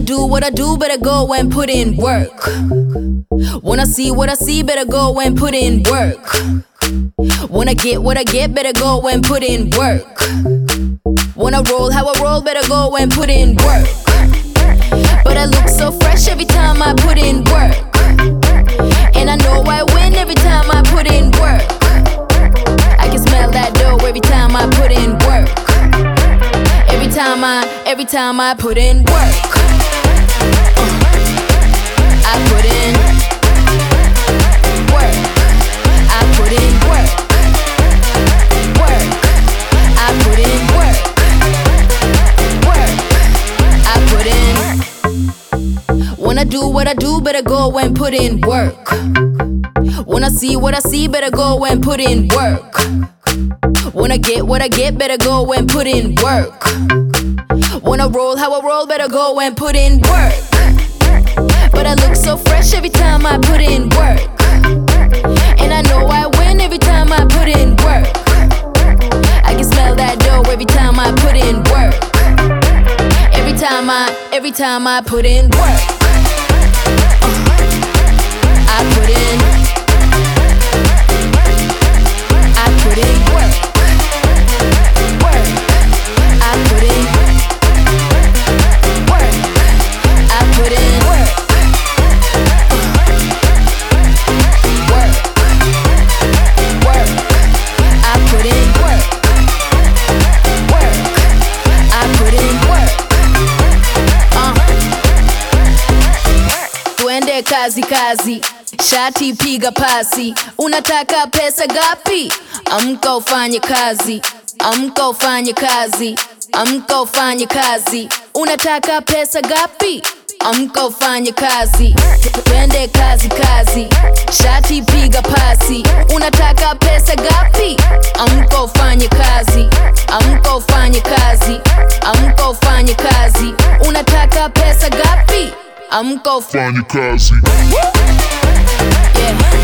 do what I do, better go and put in work. Wanna see what I see, better go and put in work. Wanna get what I get, better go and put in work. Wanna roll how I roll, better go and put in work. But I look so fresh every time I put in work. And I know I win every time I put in work. I can smell that dough every time I put in work. Every time I put in work. I put in work. I put in work. Work. I put in work. Work. I put in. Wanna do what I do, better go and put in work. Wanna see what I see, better go and put in work. Wanna get what I get, better go and put in work. Wanna roll how I roll, better go and put in work. But I look so fresh every time I put in work. And I know I win every time I put in work. I can smell that dough every time I put in work. Every time I put in work. I put in. I put in work. Work. I put in work. I put in work. Work. Work. I put in work. Work. I put in work. Twende kazi kazi, shati piga pasi. Unataka pesa gapi? Amka ufanye kazi. Amka ufanye kazi. Amka ufanye kazi. Unataka pesa gapi? Amka ufanye kazi. Twende kazi kazi, shati piga pasi. Unataka pesa gapi? Amka ufanye kazi. Amka ufanye kazi. Amka ufanye kazi. Unataka pesa gapi? Amka ufanye kazi. Yeah.